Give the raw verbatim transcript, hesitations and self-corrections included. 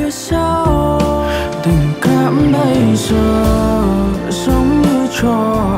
phía sau. Tình cảm bây giờ giống như trò